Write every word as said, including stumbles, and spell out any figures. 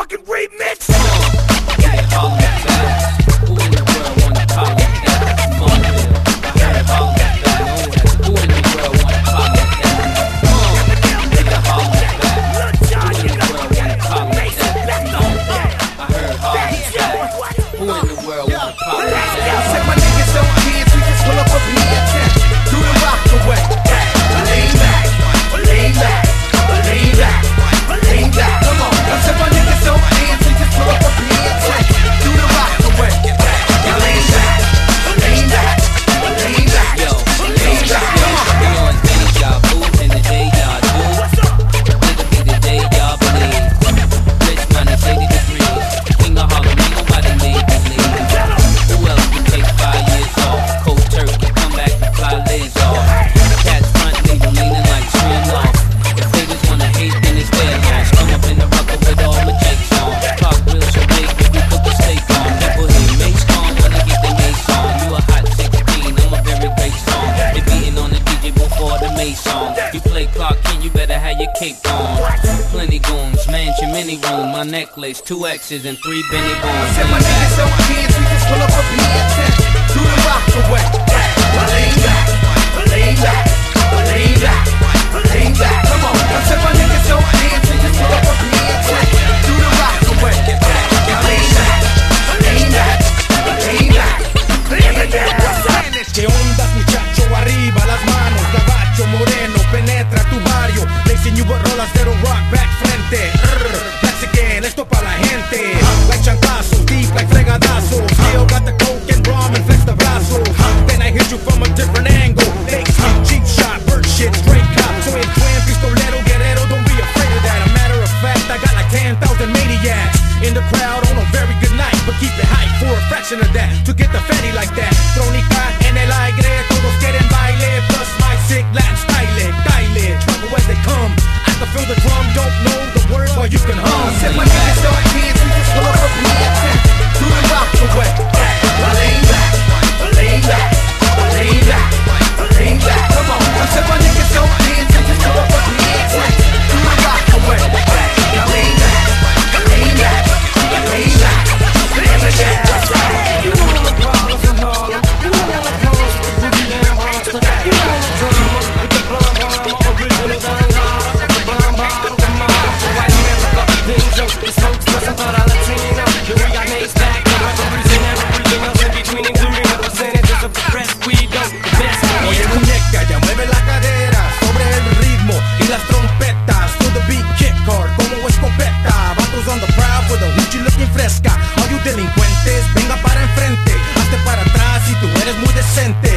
fucking remix. Who in the world wanna pop like that? Monreal, I heard all of that. Who in the world wanna pop like that? Uh, nigga, all of that. Who in the world wanna pop like that? I heard all of that. Who in the world wanna pop like that? Said my niggas don't dance, we just pull up a P ten. Do the rock away. Lean back, lean back, lean back, lean back. Come on. I said my niggas don't dance, we just pull up a P ten. Do the rock away. Lean back, lean back, lean back, Yo, lean back. Come on. we on deja vu in the day y'all do. Nigga be the day y'all believe. Rich money, shady degrees. King of Harlem, ain't nobody made me leave. Who else can take five years off? Cold turkey, come back and fly lids off. Cats front, leave them leaning like stream lost. If niggas wanna hate, then it's their loss. Come up in the rucker with all my jakes on. Talk real so big, if we put the steak on. People hear Mace on, wanna get the mace on. You a hot sixteen, I'm a very great song. They beating on the D J before the Mace song. You play Clark Kent, you better have your cape on. Plenty goons, mansion, mini room. My necklace, two X's and three Benny Bones. Said my niggas don't dance, we just pull up a P ten. Do the rock away. Lean back, lean back, lean back, lean back. Come on. I said my niggas don't dance, we just pull up a P ten. Do the rock away. Lean back, lean back, lean back, lean back. ¿Qué ondas, muchacho? Arriba las manos, gabacho, moreno, penetra tu barrio. Racing you but rolas de rock back frente. Rrr, that's again, esto pa' la gente. Like chancazos, deep like fregadazos. Still got the coke and rum and flex the brazos. Then I hit you from a different angle. Makes me cheap shot, bird shit, straight cop. Soy el twin, pistolero, guerrero, don't be afraid of that. A matter of fact, I got like ten thousand maniacs in the crowd on a very good night. But keep it hype for a fraction of that. To get the fatty like that. Trónica en el aire, todos quieren baile. Plus my sick Latin style, baile. Trouble as they come. I can feel the drum, don't know the words, but you can hum. Said my niggas don't dance, we just pull up a P ten. Do the rock away. Lean back, lean back, lean back, lean back. Come on. I said my niggas don't dance, we just pull up a P ten. Do the rock away. Lean back, lean back, lean back, lean back. You know the problems in Harlem. You know the problems with Boogie and Monster. You know the drama with the blonde bomb, original down yard, the blonde bomb, come on. The white man look up things up, the smoke's nothing but a Latino. Here we got Nate's back, and I'm representing every region else in between, including the percentages of the rest we don't the best. Oye muñeca, ya mueve la cadera sobre el ritmo y las trompetas. To the beat kick hard como escopeta. Vatos on the prowl with a hoochie looking fresca. All you delincuentes, venga para enfrente. Hazte para atrás si tú eres muy decente.